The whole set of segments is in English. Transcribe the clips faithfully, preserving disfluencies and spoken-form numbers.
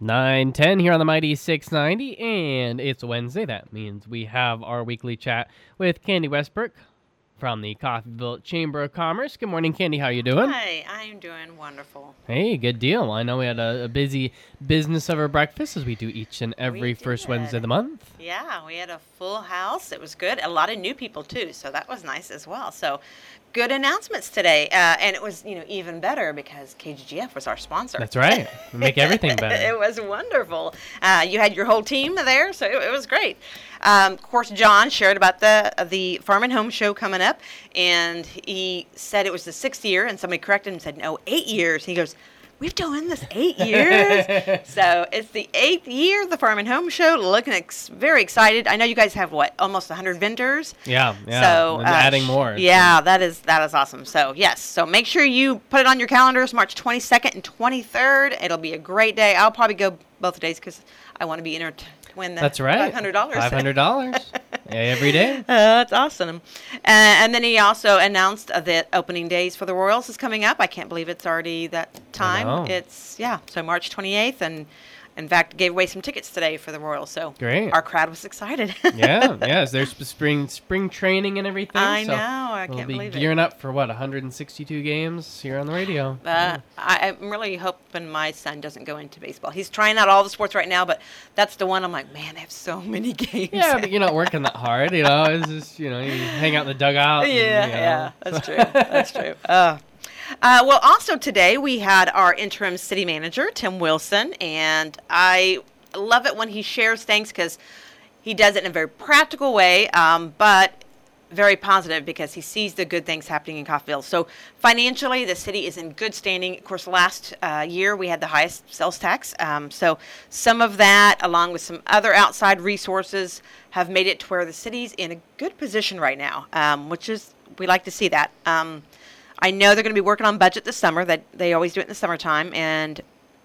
nine ten here on the Mighty six ninety, and it's Wednesday. That means we have our weekly chat with Candy Westbrook from the Coffeyville Chamber of Commerce. Good morning, Candy. How you doing? Hi, I'm doing wonderful. Hey, good deal. I know we had a, a busy business over breakfast, as we do each and every first Wednesday of the month. Yeah, we had a full house. It was good. A lot of new people, too, so that was nice as well. So good announcements today. Uh, and it was, you know, even better because K G G F was our sponsor. That's right. We make everything better. It was wonderful. Uh, you had your whole team there, so it, it was great. Um, of course, John shared about the the Farm and Home show coming up, and he said it was the sixth year, and somebody corrected him and said, no, eight years. He goes, we've done this eight years. So it's the eighth year of the Farm and Home show. Looking ex- very excited. I know you guys have, what, almost one hundred vendors? Yeah, yeah. So, and uh, adding more. Yeah, that is that is awesome. So, yes. So make sure you put it on your calendars, March twenty-second and twenty-third. It'll be a great day. I'll probably go both days because I want to be entered to win the That's right. five hundred dollars. five hundred dollars every day. Uh, that's awesome. Uh, and then he also announced uh, that opening days for the Royals is coming up. I can't believe it's already that time. know. It's, yeah, so March twenty-eighth. And, in fact, gave away some tickets today for the Royals. So Great. Our crowd was excited. yeah, yeah. Is there sp- spring spring training and everything? I so know. I we'll can't be believe it. gearing up for, what, one hundred sixty-two games here on the radio. Uh, I, I'm really hoping my son doesn't go into baseball. He's trying out all the sports right now, but that's the one I'm like, man, they have so many games. Yeah, but you're not working that hard, you know. It's just, you know, you hang out in the dugout. Yeah, and, you know. yeah, that's true. That's true. Uh, uh, well, also today we had our interim city manager, Tim Wilson, and I love it when he shares things because he does it in a very practical way, um, but very positive because he sees the good things happening in Coffeyville. So financially, the city is in good standing. Of course, last uh, year we had the highest sales tax. Um, so some of that, along with some other outside resources, have made it to where the city's in a good position right now, um, which is, we like to see that. Um, I know they're going to be working on budget this summer. That they always do it in the summertime. And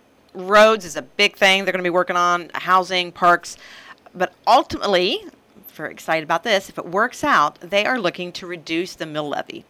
roads is a big thing. They're going to be working on housing, parks. But ultimately, very excited about this, if it works out, they are looking to reduce the mill levy.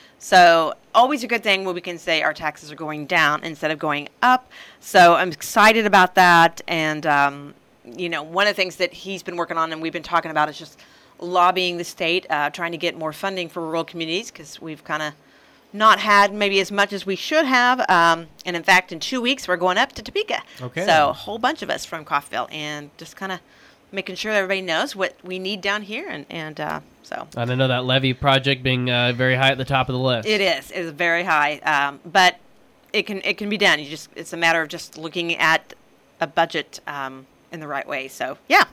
So always a good thing when we can say our taxes are going down instead of going up. So I'm excited about that. And, um, you know, one of the things that he's been working on and we've been talking about is just lobbying the state, uh, trying to get more funding for rural communities because we've kind of not had maybe as much as we should have. Um, and, in fact, in two weeks, we're going up to Topeka. Okay. So a whole bunch of us from Coffeyville and just kind of making sure everybody knows what we need down here. And, and uh, so. And I know that levy project being uh, very high at the top of the list. It is. It is very high. Um, but it can it can be done. You just It's a matter of just looking at a budget um, in the right way. So, yeah.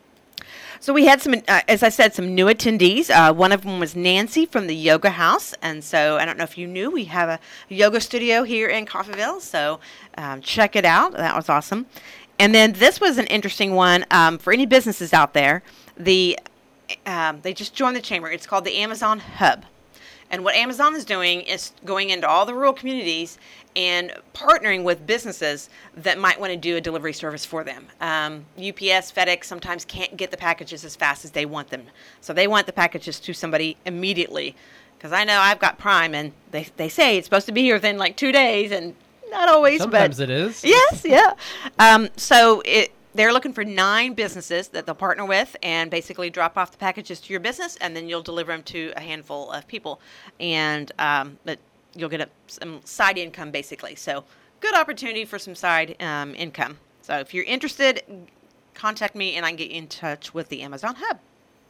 So we had some, uh, as I said, some new attendees. Uh, one of them was Nancy from the Yoga House. And so I don't know if you knew, we have a yoga studio here in Coffeyville. So um, check it out. That was awesome. And then this was an interesting one um, for any businesses out there. The um, they just joined the chamber. It's called the Amazon Hub. And what Amazon is doing is going into all the rural communities and partnering with businesses that might want to do a delivery service for them. Um, U P S, FedEx sometimes can't get the packages as fast as they want them. So they want the packages to somebody immediately. Because I know I've got Prime, and they, they say it's supposed to be here within like two days, and not always, Sometimes but it is. Yes, yeah. Um, so it, they're looking for nine businesses that they'll partner with and basically drop off the packages to your business, and then you'll deliver them to a handful of people. And um, but you'll get a, some side income, basically. So good opportunity for some side um, income. So if you're interested, contact me, and I can get you in touch with the Amazon Hub.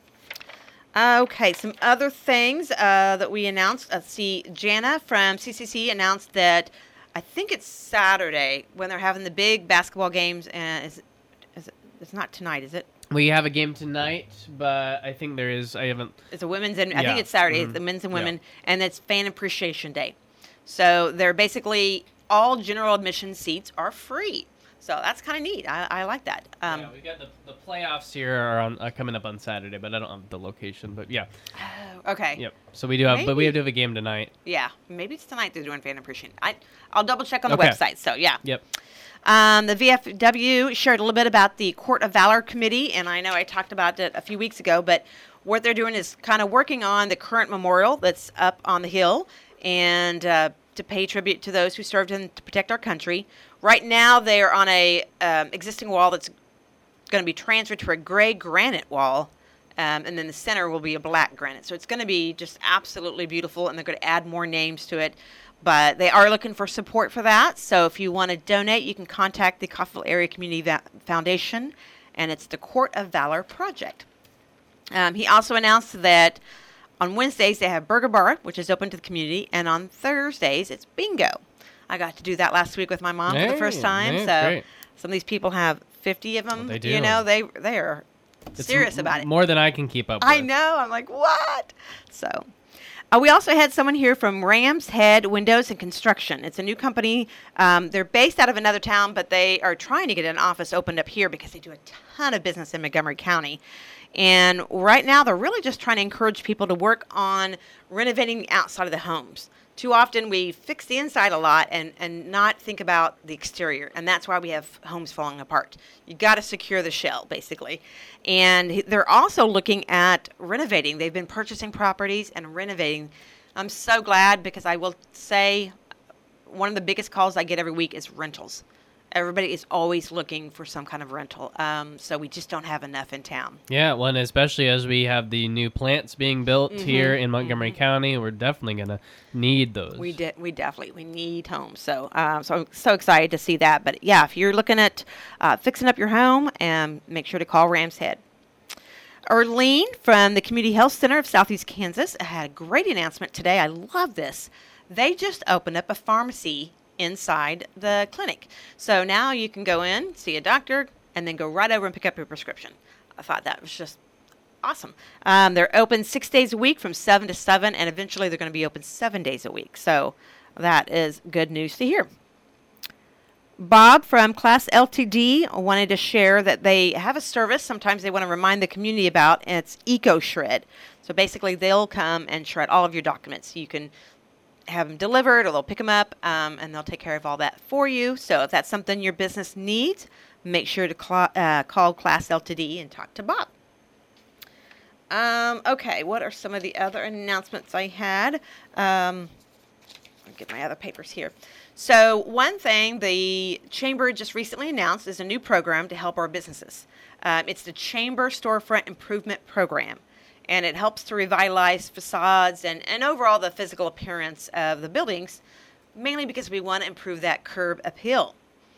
Okay, some other things uh, that we announced. Let's see, Jana from C C C announced that I think it's Saturday when they're having the big basketball games, and is, is it, it's not tonight, is it? We have a game tonight, but I think there is. I haven't. It's a women's and I Yeah. think it's Saturday. Mm-hmm. It's the men's and women, Yeah. and it's Fan Appreciation Day. So they're basically all general admission seats are free. So that's kind of neat. I, I like that. Um, yeah, we got the, the playoffs here are on, uh, coming up on Saturday, but I don't have the location. But yeah, oh, okay. yep. So we do have, but we Maybe. have to have a game tonight. Yeah, maybe it's tonight they're doing Fan Appreciation. I I'll double check on the Okay. website. So yeah. Yep. Um, the V F W shared a little bit about the Court of Valor Committee, and I know I talked about it a few weeks ago, but what they're doing is kind of working on the current memorial that's up on the hill and uh, to pay tribute to those who served in to protect our country. Right now, they are on a um, existing wall that's going to be transferred to a gray granite wall, um, and then the center will be a black granite. So it's going to be just absolutely beautiful, and they're going to add more names to it. But they are looking for support for that. So if you want to donate, you can contact the Coffeyville Area Community Va- Foundation, and it's the Court of Valor Project. Um, he also announced that on Wednesdays, they have Burger Bar, which is open to the community, and on Thursdays, it's bingo. I got to do that last week with my mom hey, for the first time. Man, so great. Some of these people have fifty of them. Well, they do. You know, they they are It's serious m- about it. More than I can keep up with. I know. I'm like, what? So uh, we also had someone here from Rams Head Windows and Construction. It's a new company. Um, they're based out of another town, but they are trying to get an office opened up here because they do a ton of business in Montgomery County. And right now, they're really just trying to encourage people to work on renovating the outside of the homes. Too often, we fix the inside a lot and, and not think about the exterior. And that's why we have homes falling apart. You got to secure the shell, basically. And they're also looking at renovating. They've been purchasing properties and renovating. I'm so glad because I will say one of the biggest calls I get every week is rentals. Everybody is always looking for some kind of rental. Um, so we just don't have enough in town. Yeah, well, and especially as we have the new plants being built Mm-hmm, here in Montgomery mm-hmm. County, we're definitely going to need those. We de- we definitely we need homes. So um, so I'm so excited to see that. But yeah, if you're looking at uh, fixing up your home, um, make sure to call Rams Head. Erlene from the Community Health Center of Southeast Kansas had a great announcement today. I love this. They just opened up a pharmacy inside the clinic. So now you can go in, see a doctor, and then go right over and pick up your prescription. I thought that was just awesome. Um, they're open six days a week from seven to seven, and eventually they're going to be open seven days a week. So that is good news to hear. Bob from Class L T D wanted to share that they have a service sometimes they want to remind the community about, and it's Eco Shred. So basically they'll come and shred all of your documents. You can have them delivered or they'll pick them up, um, and they'll take care of all that for you. So if that's something your business needs, make sure to cl- uh, call Class L T D and talk to Bob. Um, okay, what are some of the other announcements I had? Um, I'll get my other papers here. So one thing the Chamber just recently announced is a new program to help our businesses. Um, it's the Chamber Storefront Improvement Program. And it helps to revitalize facades and, and overall the physical appearance of the buildings, mainly because we want to improve that curb appeal.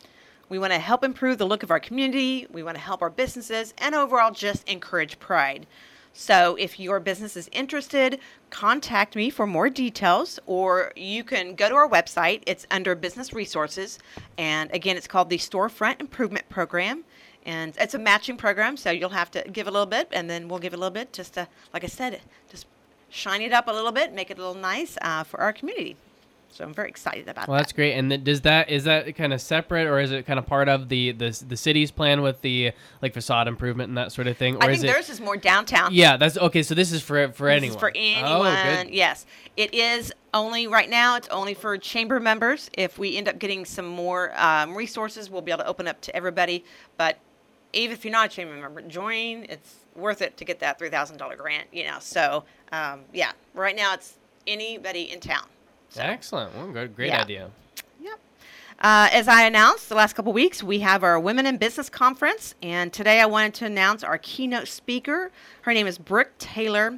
We want to help improve the look of our community. We want to help our businesses and overall just encourage pride. So if your business is interested, contact me for more details, or you can go to our website. It's under Business Resources. And again, it's called the Storefront Improvement Program. And it's a matching program, so you'll have to give a little bit, and then we'll give a little bit just to, like I said, just shine it up a little bit, make it a little nice uh, for our community. So I'm very excited about well, that. Well, that's great. And th- does that is that kind of separate, or is it kind of part of the, the the city's plan with the like facade improvement and that sort of thing? Or I is think it, theirs is more downtown. Yeah, that's okay. So this is for for This anyone. is for Oh, anyone. good. Yes, it is only right now. It's only for chamber members. If we end up getting some more um, resources, we'll be able to open up to everybody. But even if you're not a chamber member, join. It's worth it to get that three thousand dollars grant, you know. So, um, yeah, right now it's anybody in town. So, excellent. Well, good, great yeah. idea. Yep. Uh, as I announced the last couple of weeks, we have our Women in Business Conference. And today I wanted to announce our keynote speaker. Her name is Brooke Taylor.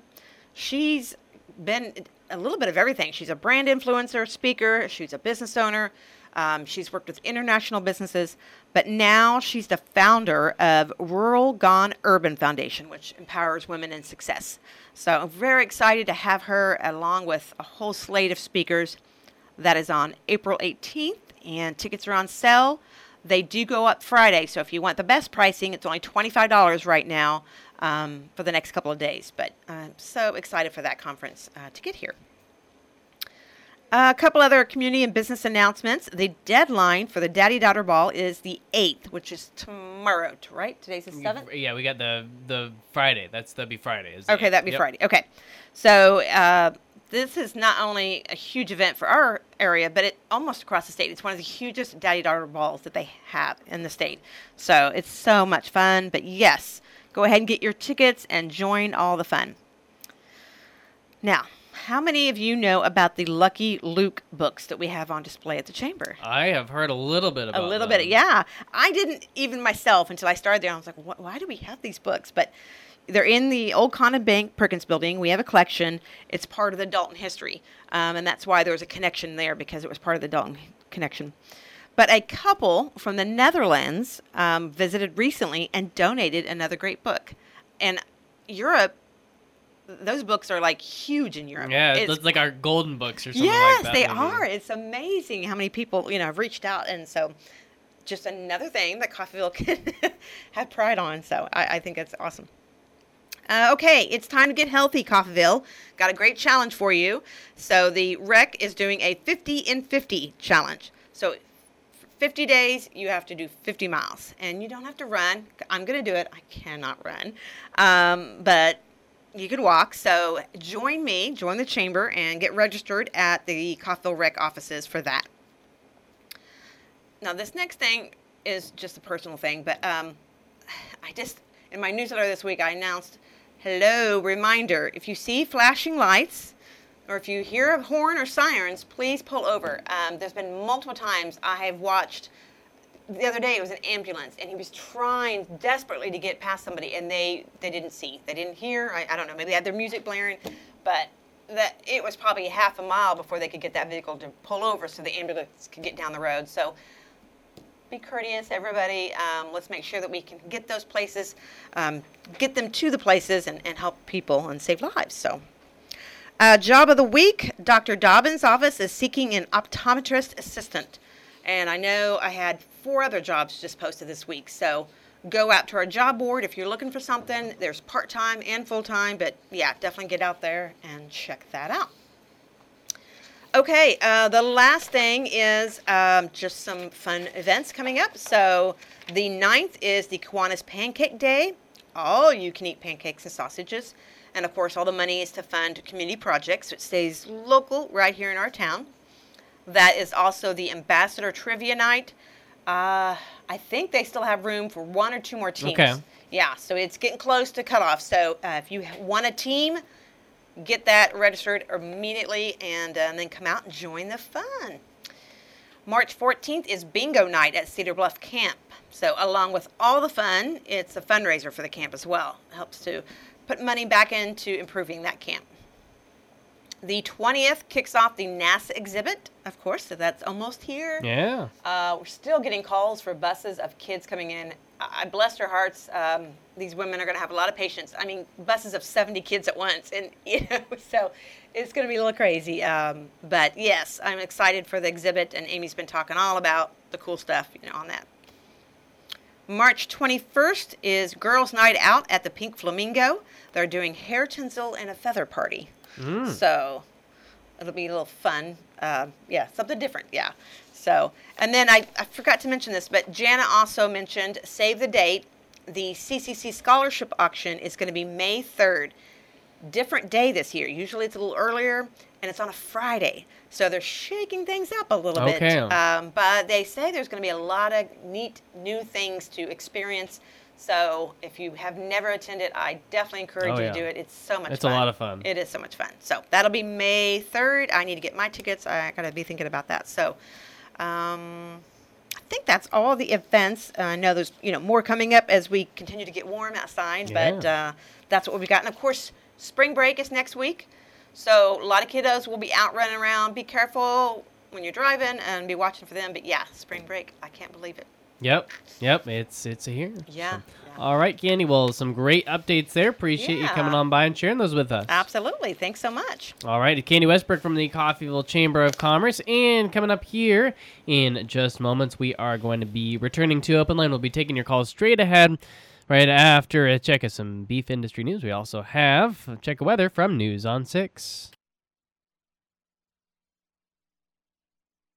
She's been a little bit of everything. She's a brand influencer, speaker. She's a business owner. Um, she's worked with international businesses, but now she's the founder of Rural Gone Urban Foundation, which empowers women in success. So I'm very excited to have her along with a whole slate of speakers. That is on April eighteenth, and tickets are on sale. They do go up Friday, so if you want the best pricing, it's only twenty-five dollars right now um, for the next couple of days. But I'm so excited for that conference uh, to get here. Uh, a couple other community and business announcements. The deadline for the Daddy-Daughter Ball is the eighth, which is tomorrow, right? Today's the seventh? Yeah, we got the the Friday. That's that'd be Friday. Is Okay, the, that'd be yep. Friday. Okay. So uh, this is not only a huge event for our area, but it almost across the state. It's one of the hugest Daddy-Daughter Balls that they have in the state. So it's so much fun. But yes, go ahead and get your tickets and join all the fun. Now, How many of you know about the Lucky Luke books that we have on display at the chamber? I have heard a little bit about A little them. bit, yeah. I didn't even myself until I started there. I was like, what, why do we have these books? But they're in the Old Condon Bank Perkins building. We have a collection. It's part of the Dalton history. Um, and that's why there was a connection there, because it was part of the Dalton connection. But a couple from the Netherlands um, visited recently and donated another great book. And Europe, those books are like huge in Europe. Yeah, it's, it's like our golden books or something yes, like that. they maybe. are. It's amazing how many people, you know, have reached out. And so just another thing that Coffeyville can have pride on. So I, I think that's awesome. Uh, okay, it's time to get healthy, Coffeyville. Got a great challenge for you. So the rec is doing a fifty in fifty challenge. So fifty days, you have to do fifty miles. And you don't have to run. I'm going to do it. I cannot run. Um, but you could walk. So join me, join the chamber, and get registered at the Coffeyville Rec offices for that. Now, this next thing is just a personal thing, but um, I just, in my newsletter this week, I announced, hello, reminder, if you see flashing lights or if you hear a horn or sirens, please pull over. Um, there's been multiple times I have watched, the other day it was an ambulance, and he was trying desperately to get past somebody, and they, they didn't see. They didn't hear. I, I don't know. Maybe they had their music blaring, but that it was probably half a mile before they could get that vehicle to pull over so the ambulance could get down the road. So be courteous, everybody. Um, let's make sure that we can get those places, um, get them to the places, and, and help people and save lives. So, uh, job of the week, Doctor Dobbins' office is seeking an optometrist assistant. And I know I had four other jobs just posted this week. So go out to our job board if you're looking for something. There's part-time and full-time, but yeah, definitely get out there and check that out. Okay, uh, the last thing is um, just some fun events coming up. So the ninth is the Kiwanis Pancake Day. All you can eat pancakes and sausages. And of course, all the money is to fund community projects, which stays local right here in our town. That is also the Ambassador Trivia Night. Uh, I think they still have room for one or two more teams. Okay. Yeah, so it's getting close to cutoff. So uh, if you want a team, get that registered immediately, and, uh, and then come out and join the fun. March fourteenth is Bingo Night at Cedar Bluff Camp. So along with all the fun, it's a fundraiser for the camp as well. It helps to put money back into improving that camp. The twentieth kicks off the NASA exhibit, of course, so that's almost here. Yeah. Uh, we're still getting calls for buses of kids coming in. I bless their hearts. Um, these women are going to have a lot of patience. I mean, buses of seventy kids at once, and you know, so it's going to be a little crazy. Um, but yes, I'm excited for the exhibit, and Amy's been talking all about the cool stuff, you know, on that. March twenty-first is Girls' Night Out at the Pink Flamingo. They're doing hair tinsel and a feather party. Mm. So it'll be a little fun. Uh, yeah, something different. Yeah. So, and then I, I forgot to mention this, but Jana also mentioned, save the date. The C C C scholarship auction is going to be May third. Different day this year. Usually it's a little earlier, and it's on a Friday. So they're shaking things up a little Okay. bit. Um, but they say there's going to be a lot of neat new things to experience. So if you have never attended, I definitely encourage Oh, you yeah. to do it. It's so much It's fun. a lot of fun. It is so much fun. So that'll be May third. I need to get my tickets. I got to be thinking about that. So um, I think that's all the events. Uh, I know there's you know more coming up as we continue to get warm outside, but Yeah. uh, that's what we've got. And of course, spring break is next week. So a lot of kiddos will be out running around. Be careful when you're driving and be watching for them. But yeah, spring break. I can't believe it. Yep. Yep. It's it's here. Yeah. So- yeah. All right, Candy. Well, some great updates there. Appreciate you Yeah. coming on by and sharing those with us. Absolutely. Thanks so much. All right, Candy Westbrook from the Coffeyville Chamber of Commerce. And coming up here in just moments, we are going to be returning to Open Line. We'll be taking your calls straight ahead right after a check of some beef industry news. We also have a check of weather from News on six.